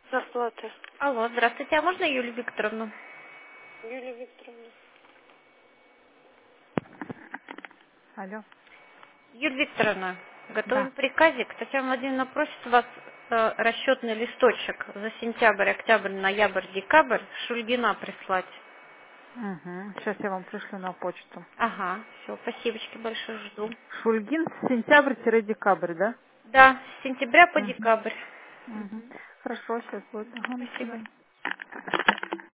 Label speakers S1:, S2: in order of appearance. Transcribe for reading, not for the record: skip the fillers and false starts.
S1: Зарплата.
S2: Алло, здравствуйте, а можно Юлию Викторовну?
S1: Юлия Викторовна.
S3: Алло.
S2: Юлия Викторовна, готовим
S3: Да.
S2: приказик. Татьяна Владимировна просит вас расчетный листочек за сентябрь, октябрь, ноябрь, декабрь Шульгина прислать.
S3: Угу. Сейчас я вам пришлю на почту.
S2: Ага, все, спасибочки большое, жду.
S3: Шульгин сентябрь-декабрь, да?
S2: Да, с сентября по
S3: Угу.
S2: декабрь.
S3: Угу. Хорошо, сейчас будет. Ага, до
S2: Спасибо.
S3: свидания.